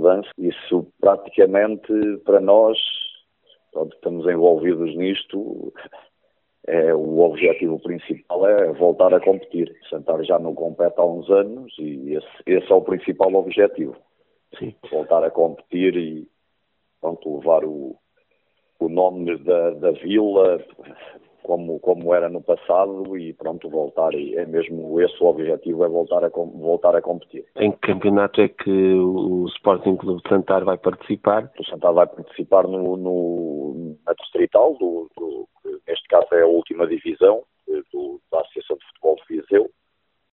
mudança. Isso praticamente para nós, pronto, estamos envolvidos nisto, o objetivo principal é voltar a competir. Santar já não compete há uns anos e esse é o principal objetivo. Sim. Voltar a competir e pronto, levar o nome da vila como era no passado e pronto, voltar. É mesmo esse o objetivo, é voltar a competir. Em que campeonato é que o Sporting Clube de Santar vai participar? O Santar vai participar na Distrital, neste caso é a última divisão,